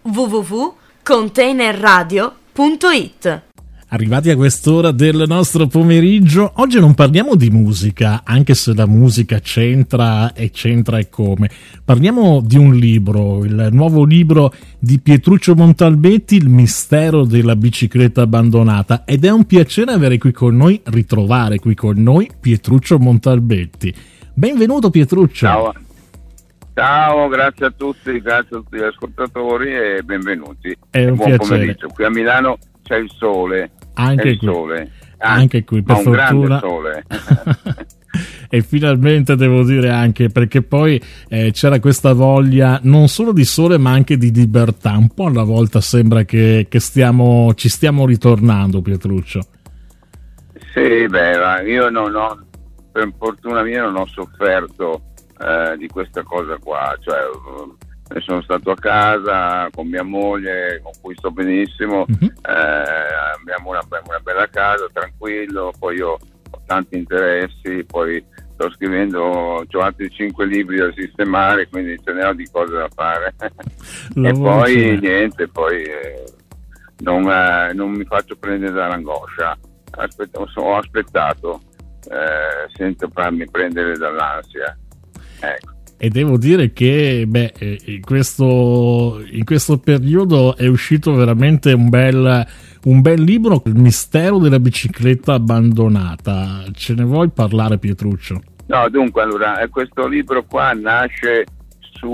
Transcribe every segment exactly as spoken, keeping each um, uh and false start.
w w w punto container radio punto it. Arrivati a quest'ora del nostro pomeriggio, oggi non parliamo di musica, anche se la musica c'entra e c'entra e come. Parliamo di un libro, il nuovo libro di Pietruccio Montalbetti, Il mistero della bicicletta abbandonata, ed è un piacere avere qui con noi, ritrovare qui con noi Pietruccio Montalbetti. Benvenuto Pietruccio. Ciao. Ciao, grazie a tutti, grazie a tutti gli ascoltatori e benvenuti. È un buon piacere. pomeriggio. Qui a Milano c'è il sole. Anche il qui. sole. Anche qui, per un fortuna. grande sole. E finalmente devo dire anche perché poi eh, c'era questa voglia non solo di sole ma anche di libertà. Un po' alla volta sembra che, che stiamo, ci stiamo ritornando, Pietruccio. Sì, beh, io non ho, per fortuna mia non ho sofferto eh, di questa cosa qua, cioè eh, sono stato a casa con mia moglie con cui sto benissimo, uh-huh. eh, abbiamo una, una bella casa, tranquillo, poi io ho tanti interessi, poi sto scrivendo, ho altri cinque libri da sistemare, quindi ce ne ho di cose da fare. E poi niente, poi eh, non, eh, non mi faccio prendere dall'angoscia, Aspetta, ho aspettato eh, senza farmi prendere dall'ansia, ecco. E devo dire che beh, in, questo, in questo periodo è uscito veramente un bel, un bel libro, Il mistero della bicicletta abbandonata. Ce ne vuoi parlare, Pietruccio? No, dunque, allora, questo libro qua nasce su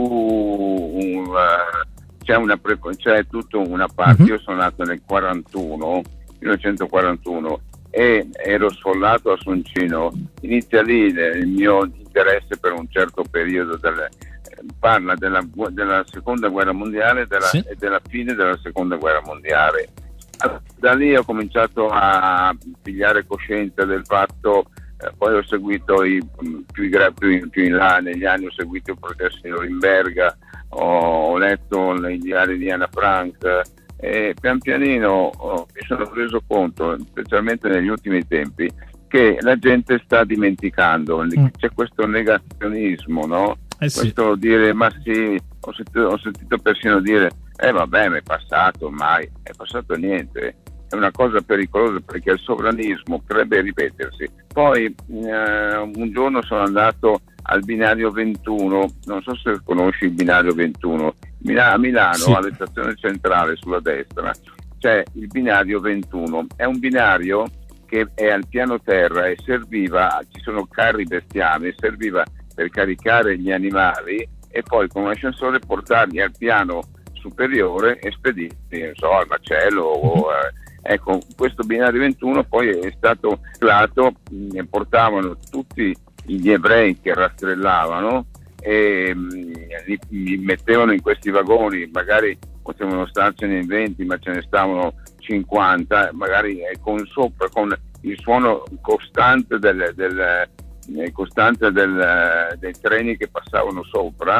un, uh, c'è, una pre- c'è tutta una parte, uh-huh. Io sono nato nel quarantuno, millenovecentoquarantuno, e ero sfollato a Soncino. Inizia lì il mio interesse per un certo periodo, del, parla della, della seconda guerra mondiale della, sì. e della fine della seconda guerra mondiale. Da lì ho cominciato a pigliare coscienza del fatto, eh, poi ho seguito i più, più, più in là negli anni, ho seguito i protesti di Norimberga, ho, ho letto i diari di Anna Frank, e pian pianino oh, mi sono reso conto, specialmente negli ultimi tempi, che la gente sta dimenticando, mm. c'è questo negazionismo, no? Eh sì. Questo dire, ma sì, ho sentito, ho sentito persino dire, eh vabbè, ma è passato ormai, è passato niente. È una cosa pericolosa perché il sovranismo potrebbe ripetersi. Poi eh, un giorno sono andato al binario ventuno, non so se conosci il binario ventuno, a Milano, sì. Alla stazione centrale sulla destra c'è il binario ventuno, è un binario che è al piano terra e serviva, ci sono carri bestiame, serviva per caricare gli animali e poi con un ascensore portarli al piano superiore e spedirli, non so, al macello o, eh, ecco, questo binario ventuno poi è stato creato, ne portavano tutti gli ebrei che rastrellavano e li, li mettevano in questi vagoni, magari potevano starcene in venti ma ce ne stavano cinquanta, magari con sopra con il suono costante del, del, costante del, dei treni che passavano sopra,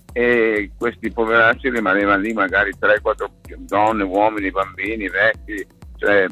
e questi poveracci rimanevano lì, magari tre quattro donne, uomini, bambini, vecchi, cioè,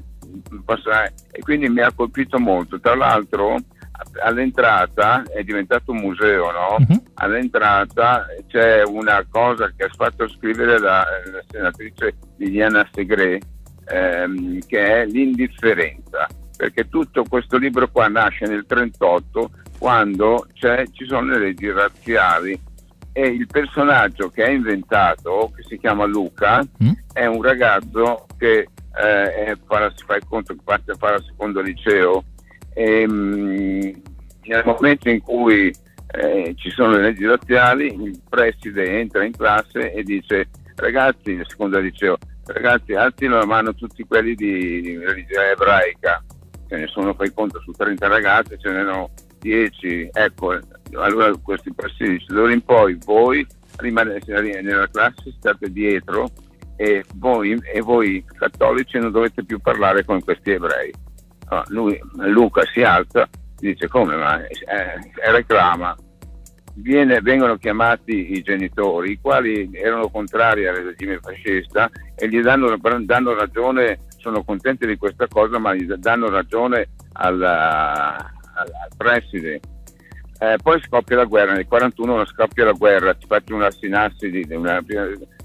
e quindi mi ha colpito molto. Tra l'altro all'entrata è diventato un museo, no? Uh-huh. All'entrata c'è una cosa che ha fatto scrivere la, la senatrice Liliana Segre, ehm, che è l'indifferenza, perché tutto questo libro qua nasce nel trentotto, quando c'è, ci sono le leggi razziali, e il personaggio che è inventato, che si chiama Luca, uh-huh. è un ragazzo che eh, è, fa, si fa il conto che parte a fare al secondo liceo. E, mh, nel momento in cui eh, ci sono le leggi razziali, il preside entra in classe e dice: ragazzi, nel secondo liceo, ragazzi, alzino la mano tutti quelli di, di religione ebraica. Ce ne sono, fai conto, su trenta ragazze ce n'erano dieci, ecco. Allora questi presidi dice: d'ora in poi voi rimanete nella classe, state dietro, e voi, e voi cattolici non dovete più parlare con questi ebrei. Ah, lui, Luca si alza, dice: come mai? Eh, reclama. Viene, vengono chiamati i genitori, i quali erano contrari al regime fascista, e gli danno, danno ragione, sono contenti di questa cosa, ma gli danno ragione al, al, al preside. Eh, poi scoppia la guerra, nel quarantuno scoppia la guerra, ci faccio una sinassi di una,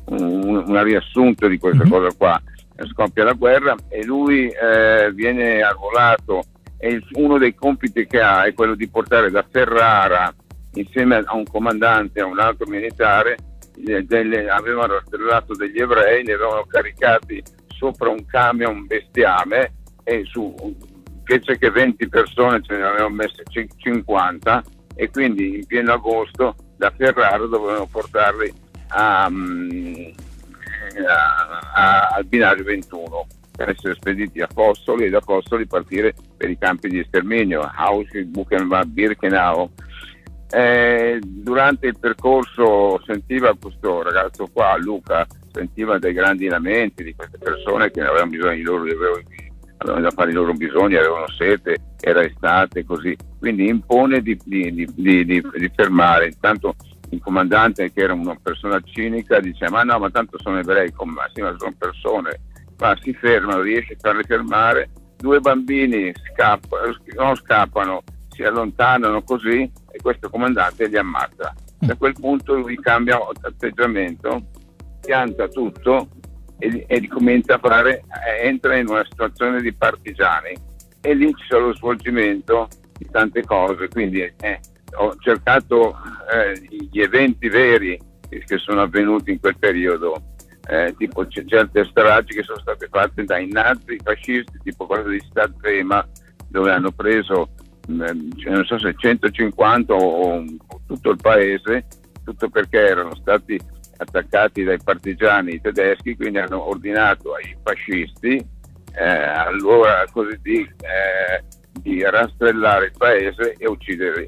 un, un riassunto di questa mm-hmm. cosa qua. Scoppia la guerra e lui eh, viene arruolato e il, uno dei compiti che ha è quello di portare da Ferrara insieme a un comandante, a un altro militare, eh, delle, avevano rastrellato degli ebrei, li avevano caricati sopra un camion bestiame e su invece che venti persone ce ne avevano messe cinquanta e quindi in pieno agosto da Ferrara dovevano portarli a um, A, a, al binario ventuno per essere spediti a Fossoli e da Fossoli partire per i campi di sterminio Auschwitz, Buchenwald, Birkenau. Eh, durante il percorso sentiva questo ragazzo qua, Luca, sentiva dei grandi lamenti di queste persone che avevano bisogno di loro, avevano, avevano da fare i loro bisogni, avevano sete, era estate, così, quindi impone di, di, di, di, di, di fermare. Intanto il comandante, che era una persona cinica, dice ma no, ma tanto sono ebrei, ma sì, ma sono persone, ma si fermano, riesce a farli fermare, due bambini scappano, non scappano, si allontanano così e questo comandante li ammazza. Da quel punto lui cambia atteggiamento, pianta tutto e, e comincia a fare, entra in una situazione di partigiani e lì c'è lo svolgimento di tante cose, quindi eh, ho cercato eh, gli eventi veri che sono avvenuti in quel periodo, eh, tipo c- certe stragi che sono state fatte dai nazi fascisti, tipo quella di Stadrema, dove hanno preso eh, non so se centocinquanta o, o tutto il paese, tutto perché erano stati attaccati dai partigiani tedeschi, quindi hanno ordinato ai fascisti eh, allora così di, eh, di rastrellare il paese e ucciderli.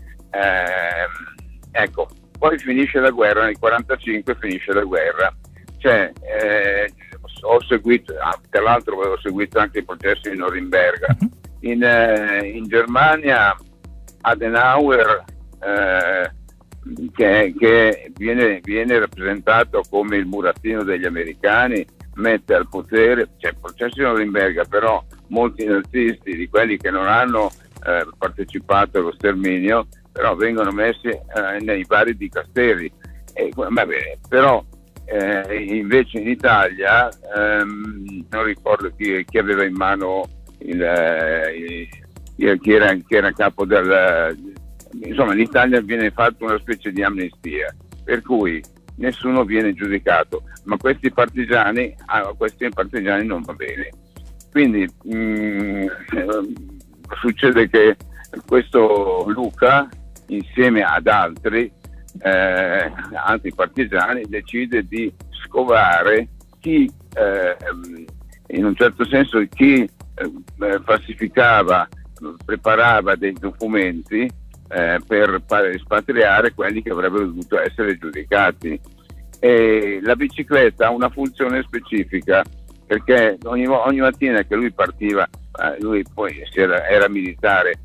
Eh, ecco, poi finisce la guerra, nel quarantacinque finisce la guerra, cioè, eh, ho seguito, ah, tra l'altro avevo seguito anche i processi di Norimberga. In, eh, in Germania Adenauer, eh, che, che viene, viene rappresentato come il burattino degli americani, mette al potere, c'è il processo di Norimberga, però molti nazisti, di quelli che non hanno eh, partecipato allo sterminio, però vengono messi eh, nei vari dicasteri. E, va bene, però eh, invece in Italia ehm, non ricordo chi, chi aveva in mano il, il, il, chi, era, chi era capo del, insomma in Italia viene fatta una specie di amnistia, per cui nessuno viene giudicato, ma questi partigiani a questi partigiani non va bene, quindi mh, succede che questo Luca insieme ad altri eh, altri partigiani decide di scovare chi eh, in un certo senso chi eh, falsificava, preparava dei documenti eh, per espatriare quelli che avrebbero dovuto essere giudicati. E la bicicletta ha una funzione specifica, perché ogni, ogni mattina che lui partiva, eh, lui poi era, era militare,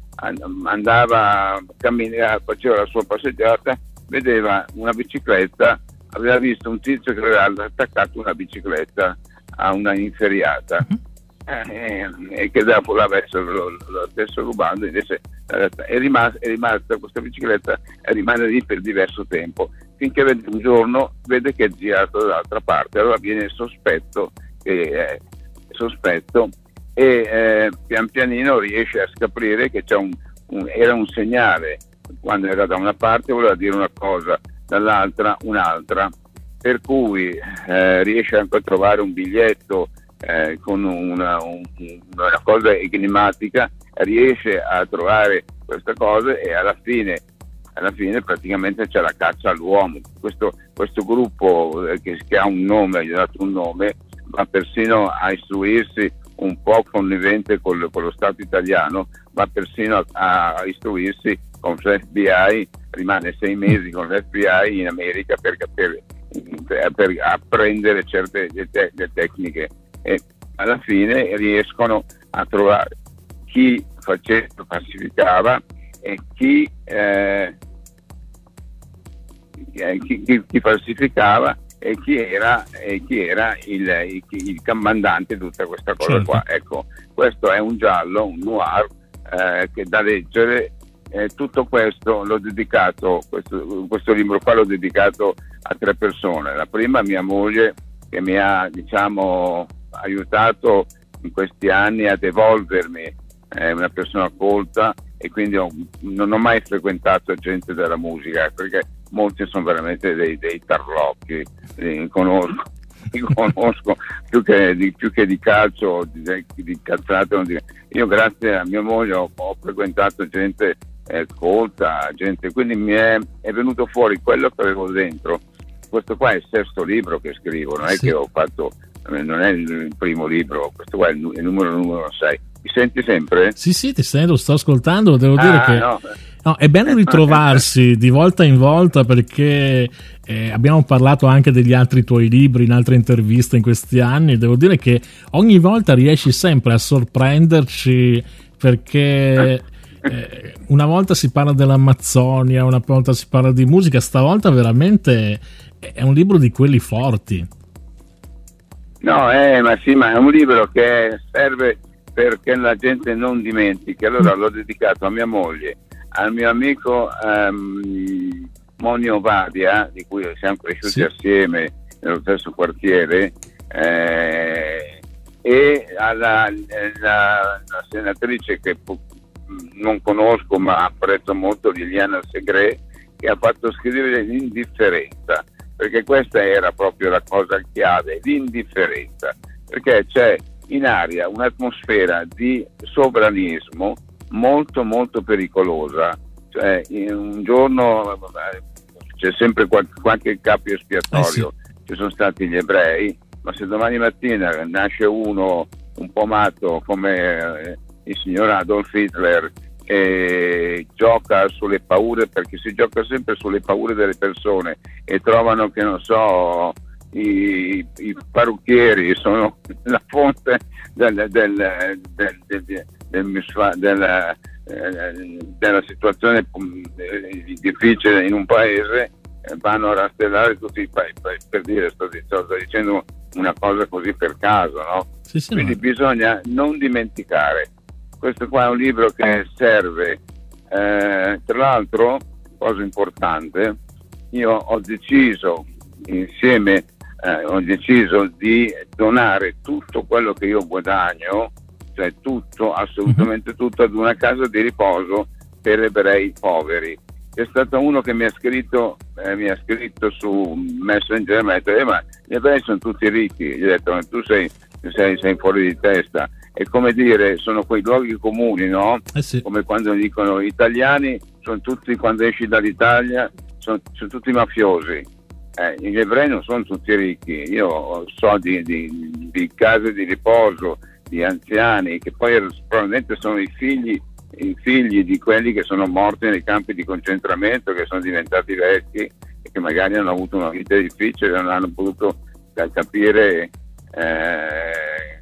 andava, camminava, faceva la sua passeggiata, vedeva una bicicletta, aveva visto un tizio che aveva attaccato una bicicletta a una inferiata eh, e che dopo l'avessero lo, lo stesso rubando, invece è rimasta, è rimasta questa bicicletta e rimane lì per diverso tempo, finché vede un giorno vede che è girato dall'altra parte, allora viene il sospetto, che è sospetto e eh, pian pianino riesce a scoprire che c'è un, un, era un segnale, quando era da una parte voleva dire una cosa, dall'altra un'altra, per cui eh, riesce anche a trovare un biglietto eh, con una, un, una cosa enigmatica, riesce a trovare questa cosa e alla fine alla fine praticamente c'è la caccia all'uomo. Questo, questo gruppo eh, che, che ha un nome, gli ha dato un nome, va persino a istruirsi un po' connivente con, con lo Stato italiano, va persino a, a istruirsi con l'F B I, rimane sei mesi con l'F B I in America per, per, per, per apprendere certe te, le tecniche, e alla fine riescono a trovare chi faceva, falsificava e chi, eh, chi, chi, chi falsificava e chi era, e chi era il, il, il comandante di tutta questa cosa. Certo. Qua. Ecco, questo è un giallo, un noir eh, che da leggere eh, tutto questo l'ho dedicato, questo, questo libro qua l'ho dedicato a tre persone. La prima, mia moglie, che mi ha, diciamo, aiutato in questi anni ad evolvermi, è una persona colta, e quindi ho, non ho mai frequentato gente della musica, perché molti sono veramente dei, dei tarlocchi, li conosco, li conosco più, che di, più che di calcio, di, di cazzate. Io grazie a mia moglie ho, ho frequentato gente eh, colta, gente, quindi mi è, è venuto fuori quello che avevo dentro. Questo qua è il sesto libro che scrivo, non è sì. che ho fatto, non è il primo libro, questo qua è il, il numero numero sei. Mi senti sempre? Sì, sì, ti sento, sto ascoltando, devo ah, dire che no. No, è bello ritrovarsi di volta in volta, perché eh, abbiamo parlato anche degli altri tuoi libri in altre interviste in questi anni. Devo dire che ogni volta riesci sempre a sorprenderci, perché eh, una volta si parla dell'Amazzonia, una volta si parla di musica, stavolta veramente è un libro di quelli forti. No, eh, ma sì, ma è un libro che serve perché la gente non dimentichi. Allora l'ho dedicato a mia moglie, al mio amico um, Monio Vadia, di cui siamo cresciuti sì. assieme nello stesso quartiere, eh, e alla, alla, alla senatrice che non conosco ma apprezzo molto, Liliana Segre, che ha fatto scrivere l'indifferenza, perché questa era proprio la cosa chiave, l'indifferenza, perché c'è in aria un'atmosfera di sovranismo molto molto pericolosa. Cioè, in un giorno c'è sempre qualche, qualche capo espiatorio, eh sì. ci sono stati gli ebrei, ma se domani mattina nasce uno un po' matto come eh, il signor Adolf Hitler e gioca sulle paure, perché si gioca sempre sulle paure delle persone, e trovano che non so i, i parrucchieri sono la fonte del, del, del, del, del, del, della, della situazione difficile in un paese, vanno a rastellare tutti i paesi, per dire, sto, sto dicendo una cosa così per caso, no? Sì, sì, quindi no. bisogna non dimenticare. Questo qua è un libro che serve, eh, tra l'altro, cosa importante, io ho deciso insieme eh, ho deciso di donare tutto quello che io guadagno, cioè tutto, assolutamente tutto, ad una casa di riposo per ebrei poveri. C'è stato uno che mi ha scritto eh, mi ha scritto su Messenger, mi ha detto eh, ma gli ebrei sono tutti ricchi. Gli ho detto ma tu sei, sei, sei fuori di testa. È come dire, sono quei luoghi comuni, no? Eh sì. Come quando dicono gli italiani sono tutti, quando esci dall'Italia sono, sono tutti mafiosi. Eh, gli ebrei non sono tutti ricchi. Io so di, di, di case di riposo di anziani che poi probabilmente sono i figli i figli di quelli che sono morti nei campi di concentramento, che sono diventati vecchi e che magari hanno avuto una vita difficile, non hanno potuto capire eh,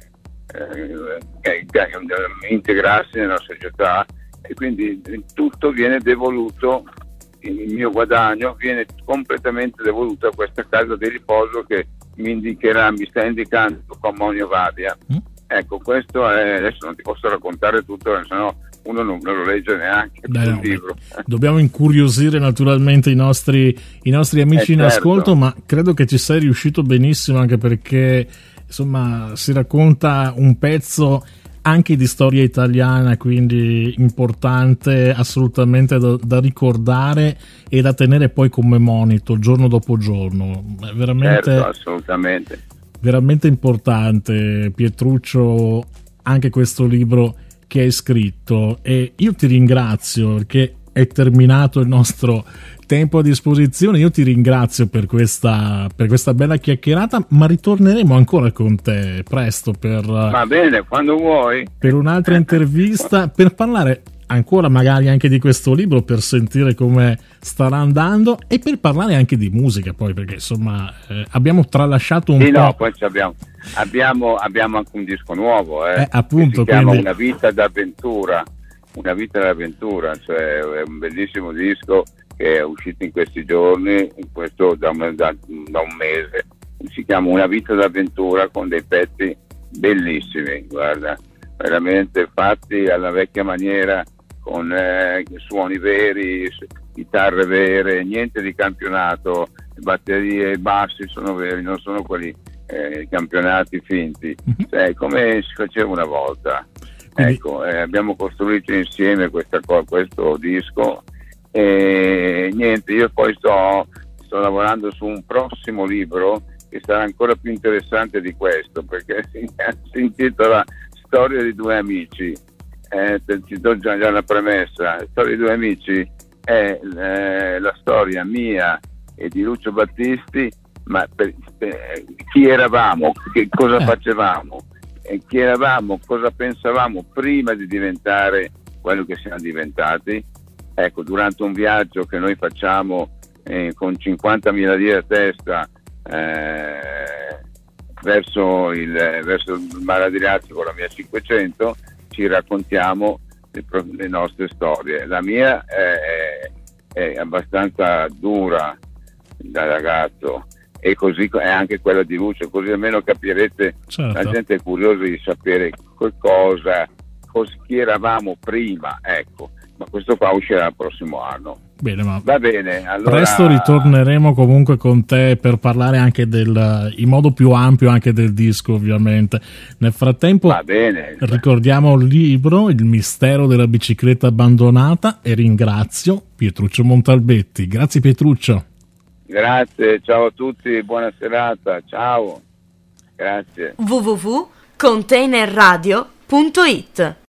eh, integrarsi nella società, e quindi tutto viene devoluto, il mio guadagno viene completamente devoluto a questa casa di riposo che mi indicherà, mi sta indicando Monio Vadia. Mm. Ecco, questo è, adesso non ti posso raccontare tutto, se no uno non lo legge neanche. Beh, il no, libro. Dobbiamo incuriosire naturalmente i nostri, i nostri amici eh, in certo. ascolto, ma credo che ci sei riuscito benissimo, anche perché insomma si racconta un pezzo anche di storia italiana, quindi importante, assolutamente da, da ricordare e da tenere poi come monito giorno dopo giorno. È veramente, certo, assolutamente, veramente importante, Pietruccio, anche questo libro che hai scritto. E io ti ringrazio perché è terminato il nostro tempo a disposizione. Io ti ringrazio per questa, per questa bella chiacchierata, ma ritorneremo ancora con te presto per, va bene, quando vuoi, per un'altra intervista, per parlare ancora magari anche di questo libro, per sentire come starà andando e per parlare anche di musica poi, perché insomma eh, abbiamo tralasciato un sì, po'. No, poi abbiamo, abbiamo, abbiamo anche un disco nuovo eh, eh, appunto, che si chiama quindi... Una vita d'avventura, una vita d'avventura, cioè è un bellissimo disco che è uscito in questi giorni, in questo da un, da, da un mese, si chiama Una vita d'avventura, con dei pezzi bellissimi, guarda, veramente fatti alla vecchia maniera, con eh, suoni veri, chitarre vere, niente di campionato, batterie e bassi sono veri, non sono quelli eh, campionati finti, uh-huh. cioè, come si faceva una volta. Quindi... Ecco, eh, abbiamo costruito insieme questa, questo disco e niente, io poi sto, sto lavorando su un prossimo libro che sarà ancora più interessante di questo, perché si, si intitola Storia di due amici. Eh, ti do già, già una premessa. Storia di due amici è eh, la storia mia e di Lucio Battisti, ma per, per, chi eravamo, che cosa eh. facevamo, e chi eravamo, cosa pensavamo prima di diventare quello che siamo diventati. Ecco, durante un viaggio che noi facciamo eh, con cinquantamila lire a testa eh, verso, il, verso il Mar Adriatico con la mia cinquecento, ci raccontiamo le, le nostre storie. La mia è, è abbastanza dura da ragazzo e così è anche quella di Lucio, così almeno capirete. Certo. La gente è curiosa di sapere cosa, cosa chi eravamo prima, ecco, ma questo qua uscirà il prossimo anno. Bene, ma va bene, allora... presto ritorneremo comunque con te per parlare anche del, in modo più ampio anche del disco, ovviamente. Nel frattempo va bene. Ricordiamo il libro Il mistero della bicicletta abbandonata e ringrazio Pietruccio Montalbetti. Grazie Pietruccio. Grazie, ciao a tutti, buona serata, ciao, grazie. w w w punto containerradio punto it